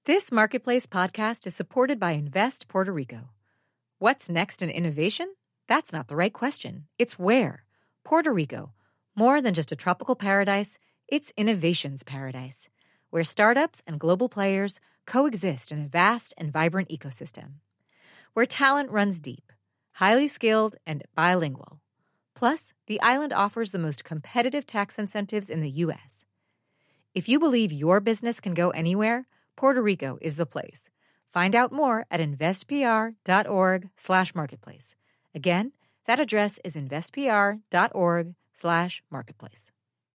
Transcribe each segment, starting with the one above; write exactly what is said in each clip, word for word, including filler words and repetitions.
This Marketplace podcast is supported by Invest Puerto Rico. What's next in innovation? That's not the right question. It's where. Puerto Rico. More than just a tropical paradise, it's innovation's paradise, where startups and global players coexist in a vast and vibrant ecosystem. Where talent runs deep, highly skilled, and bilingual. Plus, the island offers the most competitive tax incentives in the U S. If you believe your business can go anywhere, Puerto Rico is the place. Find out more at investpr.org slash marketplace. Again, that address is investpr.org slash marketplace.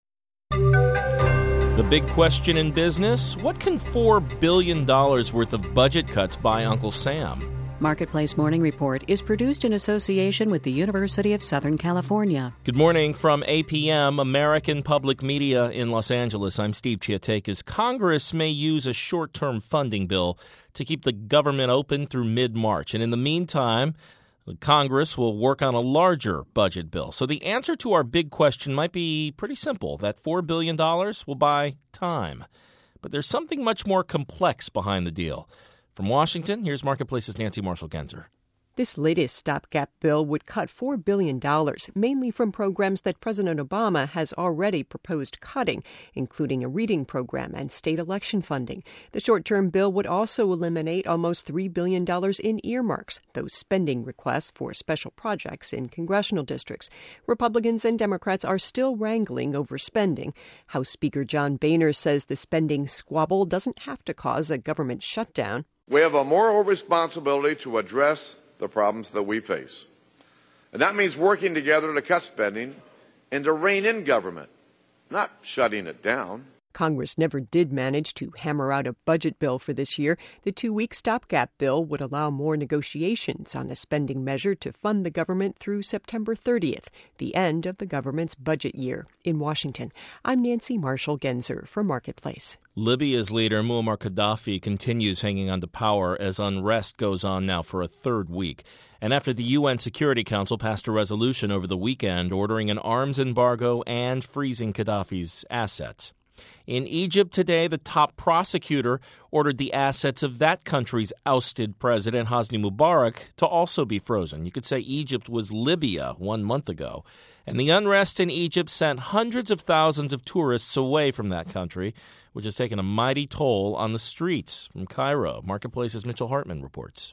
The big question in business, what can four billion dollars worth of budget cuts buy Uncle Sam? Marketplace Morning Report is produced in association with the University of Southern California. Good morning from A P M, American Public Media in Los Angeles. I'm Steve Chiatakis. Congress may use a short-term funding bill to keep the government open through mid-March. And in the meantime, Congress will work on a larger budget bill. So the answer to our big question might be pretty simple, that four billion dollars will buy time. But there's something much more complex behind the deal. From Washington, here's Marketplace's Nancy Marshall-Genzer. This latest stopgap bill would cut four billion dollars, mainly from programs that President Obama has already proposed cutting, including a reading program and state election funding. The short-term bill would also eliminate almost three billion dollars in earmarks, those spending requests for special projects in congressional districts. Republicans and Democrats are still wrangling over spending. House Speaker John Boehner says the spending squabble doesn't have to cause a government shutdown. We have a moral responsibility to address the problems that we face. And that means working together to cut spending and to rein in government, not shutting it down. Congress never did manage to hammer out a budget bill for this year. The two-week stopgap bill would allow more negotiations on a spending measure to fund the government through September thirtieth, the end of the government's budget year. In Washington, I'm Nancy Marshall-Genzer for Marketplace. Libya's leader, Muammar Gaddafi, continues hanging on to power as unrest goes on now for a third week. And after the U N Security Council passed a resolution over the weekend ordering an arms embargo and freezing Gaddafi's assets. In Egypt today, the top prosecutor ordered the assets of that country's ousted president, Hosni Mubarak, to also be frozen. You could say Egypt was Libya one month ago. And the unrest in Egypt sent hundreds of thousands of tourists away from that country, which has taken a mighty toll on the streets. From Cairo, Marketplace's Mitchell Hartman reports.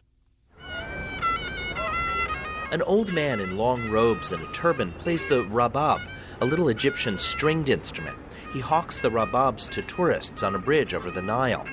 An old man in long robes and a turban plays the rabab, a little Egyptian stringed instrument. He hawks the rababs to tourists on a bridge over the Nile.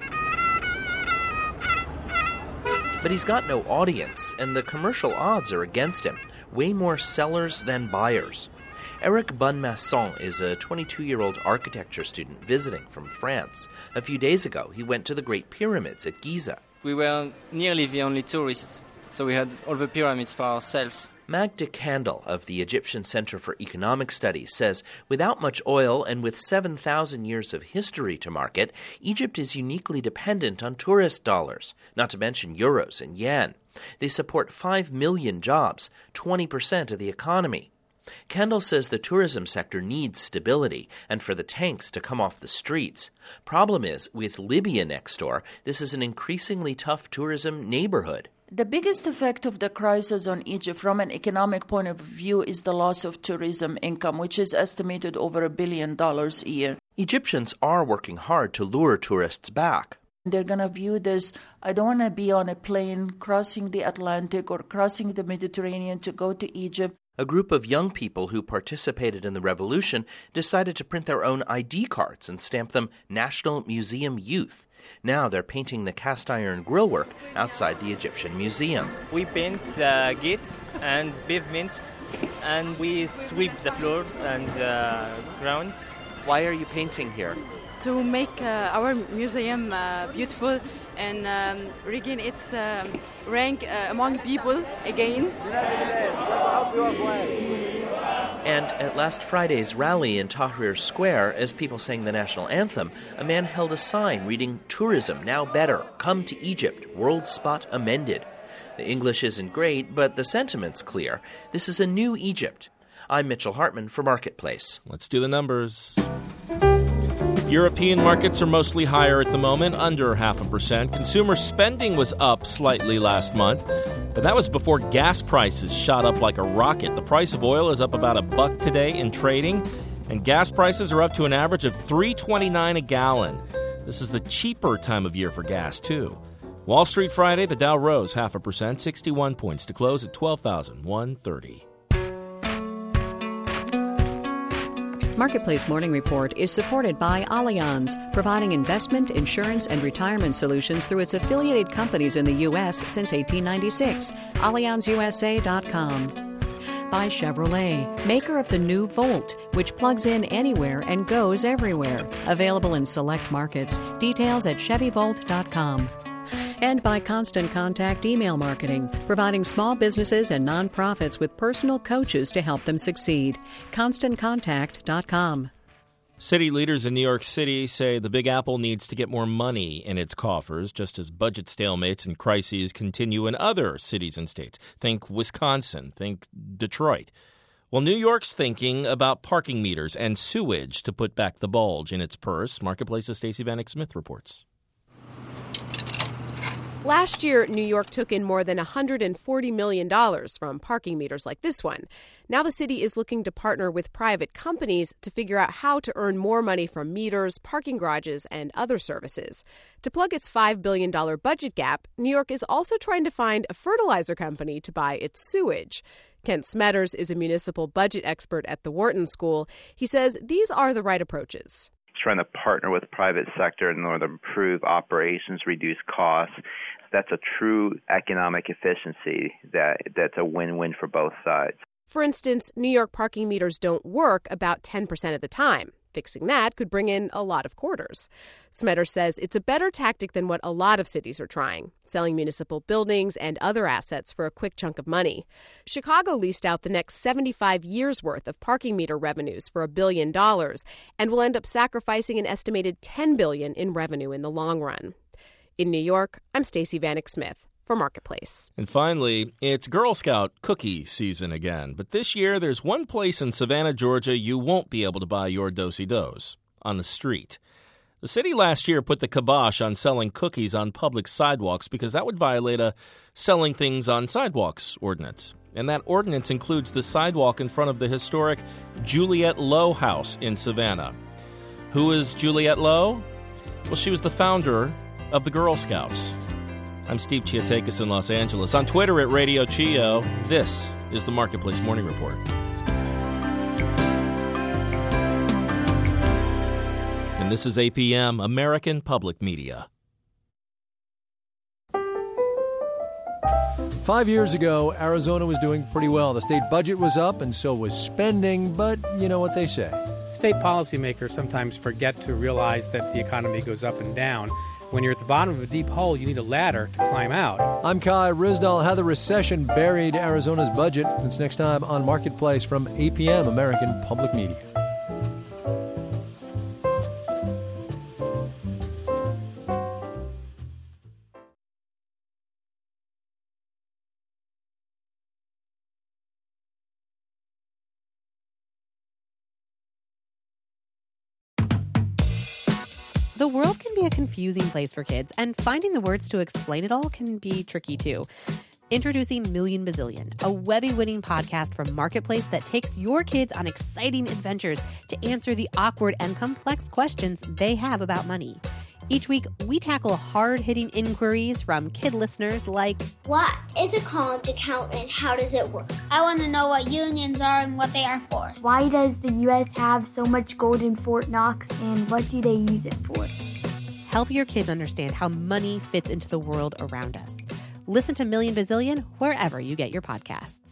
But he's got no audience, and the commercial odds are against him. Way more sellers than buyers. Eric Bonmasson is a twenty-two-year-old architecture student visiting from France. A few days ago, he went to the Great Pyramids at Giza. We were nearly the only tourists, so we had all the pyramids for ourselves. Magda Kandel of the Egyptian Center for Economic Studies says without much oil and with seven thousand years of history to market, Egypt is uniquely dependent on tourist dollars, not to mention euros and yen. They support five million jobs, twenty percent of the economy. Kandel says the tourism sector needs stability and for the tanks to come off the streets. Problem is, with Libya next door, this is an increasingly tough tourism neighborhood. The biggest effect of the crisis on Egypt from an economic point of view is the loss of tourism income, which is estimated over a billion dollars a year. Egyptians are working hard to lure tourists back. They're going to view this, I don't want to be on a plane crossing the Atlantic or crossing the Mediterranean to go to Egypt. A group of young people who participated in the revolution decided to print their own I D cards and stamp them National Museum Youth. Now they're painting the cast iron grillwork outside the Egyptian museum. We paint the gates and pavements, and we sweep the floors and the ground. Why are you painting here? To make uh, our museum uh, beautiful and um, regain its um, rank uh, among people again. And at last Friday's rally in Tahrir Square, as people sang the national anthem, a man held a sign reading, "Tourism now better. Come to Egypt. World spot amended." The English isn't great, but the sentiment's clear. This is a new Egypt. I'm Mitchell Hartman for Marketplace. Let's do the numbers. European markets are mostly higher at the moment, under half a percent. Consumer spending was up slightly last month, but that was before gas prices shot up like a rocket. The price of oil is up about a buck today in trading, and gas prices are up to an average of three dollars and twenty-nine cents a gallon. This is the cheaper time of year for gas, too. Wall Street Friday, the Dow rose half a percent, sixty-one points to close at twelve thousand one hundred thirty. Marketplace Morning Report is supported by Allianz, providing investment, insurance, and retirement solutions through its affiliated companies in the U S since eighteen ninety-six. Allianz U S A dot com. By Chevrolet, maker of the new Volt, which plugs in anywhere and goes everywhere. Available in select markets. Details at Chevy Volt dot com. And by Constant Contact Email Marketing, providing small businesses and nonprofits with personal coaches to help them succeed. Constant Contact dot com. City leaders in New York City say the Big Apple needs to get more money in its coffers, just as budget stalemates and crises continue in other cities and states. Think Wisconsin, think Detroit. Well, New York's thinking about parking meters and sewage to put back the bulge in its purse. Marketplace's Stacey Vanek Smith reports. Last year, New York took in more than one hundred forty million dollars from parking meters like this one. Now the city is looking to partner with private companies to figure out how to earn more money from meters, parking garages, and other services. To plug its five billion dollars budget gap, New York is also trying to find a fertilizer company to buy its sewage. Kent Smetters is a municipal budget expert at the Wharton School. He says these are the right approaches. Trying to partner with the private sector in order to improve operations, reduce costs. That's a true economic efficiency that that's a win-win for both sides. For instance, New York parking meters don't work about ten percent of the time. Fixing that could bring in a lot of quarters. Smetters says it's a better tactic than what a lot of cities are trying, selling municipal buildings and other assets for a quick chunk of money. Chicago leased out the next seventy-five years' worth of parking meter revenues for a billion dollars and will end up sacrificing an estimated ten billion dollars in revenue in the long run. In New York, I'm Stacey Vanek Smith for Marketplace. And finally, it's Girl Scout cookie season again. But this year, there's one place in Savannah, Georgia, you won't be able to buy your do-si-dos: on the street. The city last year put the kibosh on selling cookies on public sidewalks because that would violate a selling things on sidewalks ordinance. And that ordinance includes the sidewalk in front of the historic Juliette Lowe House in Savannah. Who is Juliette Lowe? Well, she was the founder of the Girl Scouts. I'm Steve Chiatakis in Los Angeles. On Twitter at Radio Chio, this is the Marketplace Morning Report. And this is A P M, American Public Media. Five years ago, Arizona was doing pretty well. The state budget was up, and so was spending, but you know what they say. State policymakers sometimes forget to realize that the economy goes up and down. When you're at the bottom of a deep hole, you need a ladder to climb out. I'm Kai Rizdal. How the recession buried Arizona's budget. That's next time on Marketplace from A P M, American Public Media. The world can be a confusing place for kids, and finding the words to explain it all can be tricky too. Introducing Million Bazillion, a Webby-winning podcast from Marketplace that takes your kids on exciting adventures to answer the awkward and complex questions they have about money. Each week, we tackle hard-hitting inquiries from kid listeners like, what is a college account and how does it work? I want to know what unions are and what they are for. Why does the U S have so much gold in Fort Knox and what do they use it for? Help your kids understand how money fits into the world around us. Listen to Million Bazillion wherever you get your podcasts.